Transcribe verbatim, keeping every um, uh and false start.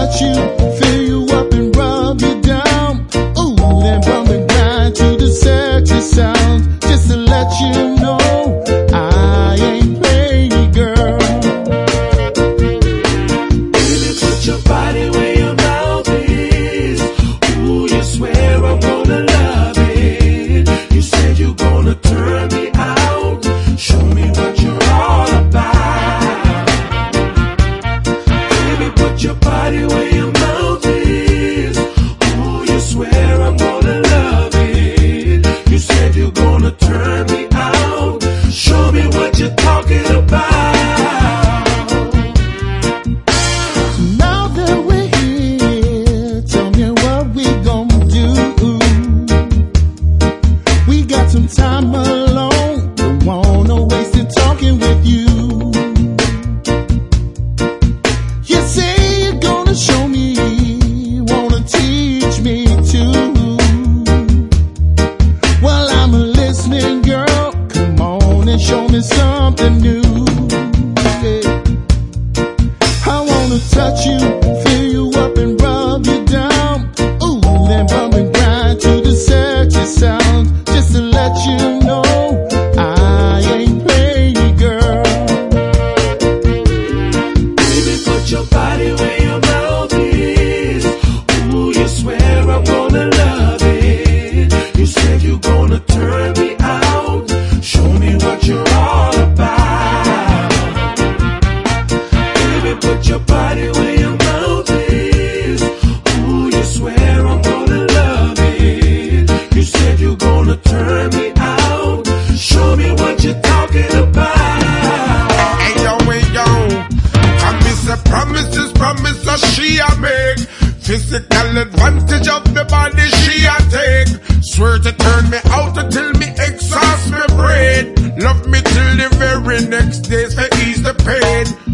touch you, fill you up and rub you down. Ooh, then bump and grind to the sexy sounds. Just to let you know I ain't playing, girl. Baby, put your body where your mouth is. Ooh, you swear I'm gonna love it. You said you're gonna turn me out. Show me what you're all about. Baby, put your body where your mouth is. Ooh, you swear I'm gonna love it. You said you're gonna turn me out. Show me what you're talking about. Now that we're here, tell me what we gon' do. We got some time alone, don't wanna waste it talking with you. You say you're gonna show me, wanna teach me too. Well, I'm a listening girl, come on and show me something new. Yeah. I wanna touch you, fill you up and rub you down. Ooh, then bump and grind to the sexy sounds. Just to let you know I ain't playing, girl. Baby, put your body where your mouth is. Ooh, you swear I'm gonna love it. You said you're gonna turn me out. Show me what you're all about. Baby, put your body where your mouth is. Ooh, you swear I'm gonna love it. You said you're gonna turn me out. Show me what you're talking about. Hey yo, hey yo, promise, a promises, promise, a she a make. Physical advantage of the body she a take. Swear to turn me out until me exhaust me brain. Love me till the very next day, for ease the pain.